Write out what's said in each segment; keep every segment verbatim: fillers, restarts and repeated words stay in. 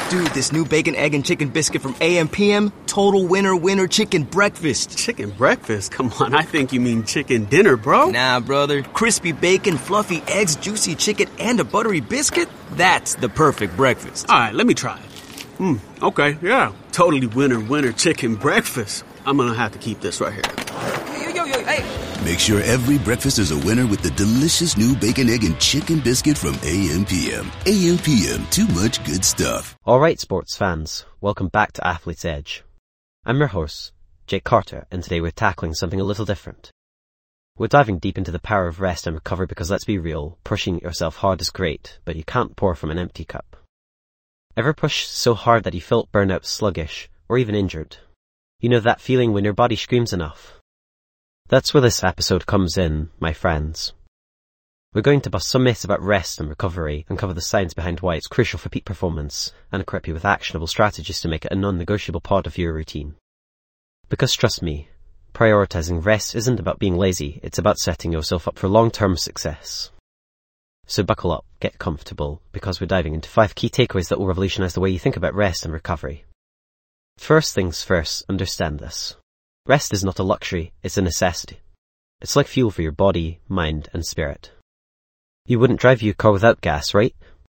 Dude, this new bacon, egg, and chicken biscuit from A M P M, total winner winner chicken breakfast. Chicken breakfast? Come on, I think you mean chicken dinner, bro. Nah, brother. Crispy bacon, fluffy eggs, juicy chicken, and a buttery biscuit? That's the perfect breakfast. All right, let me try it. Hmm, okay, yeah. Totally winner winner chicken breakfast. I'm gonna have to keep this right here. Yo, yo, yo, hey. Make sure every breakfast is a winner with the delicious new bacon, egg, and chicken biscuit from A M P M. A M P M, too much good stuff. Alright, sports fans, welcome back to Athlete's Edge. I'm your host, Jake Carter, and today we're tackling something a little different. We're diving deep into the power of rest and recovery because, let's be real, pushing yourself hard is great, but you can't pour from an empty cup. Ever push so hard that you felt burned out, sluggish, or even injured? You know that feeling when your body screams enough? That's where this episode comes in, my friends. We're going to bust some myths about rest and recovery and cover the science behind why it's crucial for peak performance and equip you with actionable strategies to make it a non-negotiable part of your routine. Because trust me, prioritizing rest isn't about being lazy, it's about setting yourself up for long-term success. So buckle up, get comfortable, because we're diving into five key takeaways that will revolutionize the way you think about rest and recovery. First things first, understand this. Rest is not a luxury, it's a necessity. It's like fuel for your body, mind, and spirit. You wouldn't drive your car without gas, right?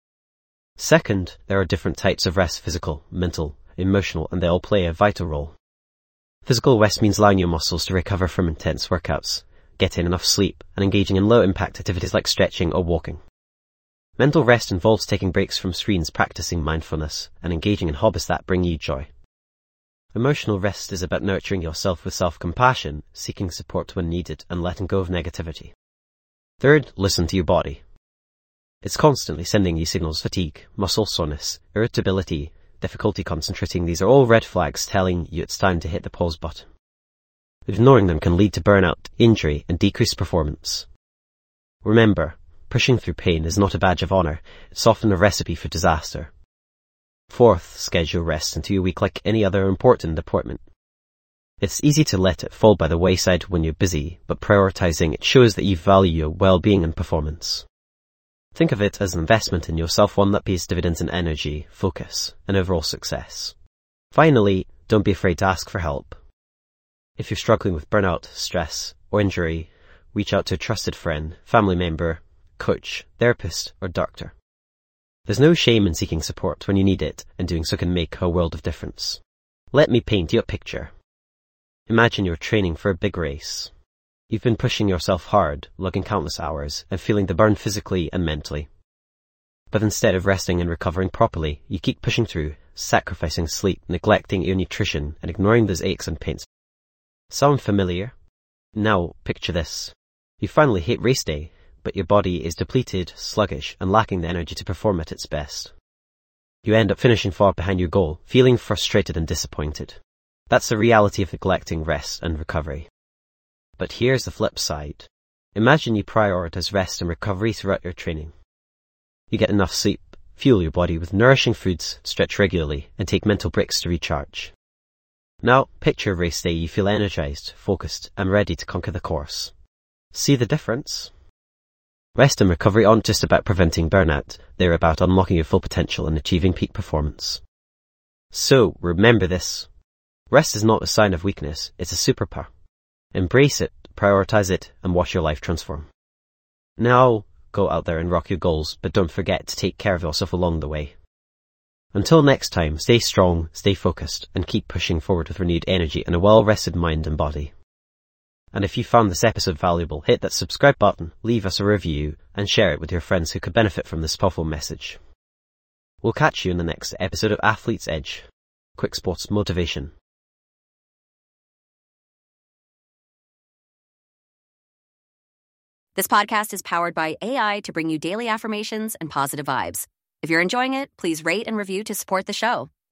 Second, there are different types of rest: physical, mental, emotional, and they all play a vital role. Physical rest means allowing your muscles to recover from intense workouts, getting enough sleep, and engaging in low-impact activities like stretching or walking. Mental rest involves taking breaks from screens, practicing mindfulness, and engaging in hobbies that bring you joy. Emotional rest is about nurturing yourself with self-compassion, seeking support when needed, and letting go of negativity. Third, listen to your body. It's constantly sending you signals: fatigue, muscle soreness, irritability, difficulty concentrating. These are all red flags telling you it's time to hit the pause button. Ignoring them can lead to burnout, injury, and decreased performance. Remember, pushing through pain is not a badge of honor, it's often a recipe for disaster. Fourth, schedule rest into your week like any other important appointment. It's easy to let it fall by the wayside when you're busy, but prioritizing it shows that you value your well-being and performance. Think of it as an investment in yourself, one that pays dividends in energy, focus, and overall success. Finally, don't be afraid to ask for help. If you're struggling with burnout, stress, or injury, reach out to a trusted friend, family member, coach, therapist, or doctor. There's no shame in seeking support when you need it, and doing so can make a world of difference. Let me paint you a picture. Imagine you're training for a big race. You've been pushing yourself hard, logging countless hours, and feeling the burn physically and mentally. But instead of resting and recovering properly, you keep pushing through, sacrificing sleep, neglecting your nutrition, and ignoring those aches and pains. Sound familiar? Now, picture this. You finally hit race day, but your body is depleted, sluggish, and lacking the energy to perform at its best. You end up finishing far behind your goal, feeling frustrated and disappointed. That's the reality of neglecting rest and recovery. But here's the flip side. Imagine you prioritize rest and recovery throughout your training. You get enough sleep, fuel your body with nourishing foods, stretch regularly, and take mental breaks to recharge. Now, picture a race day you feel energized, focused, and ready to conquer the course. See the difference? Rest and recovery aren't just about preventing burnout, they're about unlocking your full potential and achieving peak performance. So, remember this. Rest is not a sign of weakness, it's a superpower. Embrace it, prioritize it, and watch your life transform. Now, go out there and rock your goals, but don't forget to take care of yourself along the way. Until next time, stay strong, stay focused, and keep pushing forward with renewed energy and a well-rested mind and body. And if you found this episode valuable, hit that subscribe button, leave us a review, and share it with your friends who could benefit from this powerful message. We'll catch you in the next episode of Athlete's Edge. Quick sports motivation. This podcast is powered by A I to bring you daily affirmations and positive vibes. If you're enjoying it, please rate and review to support the show.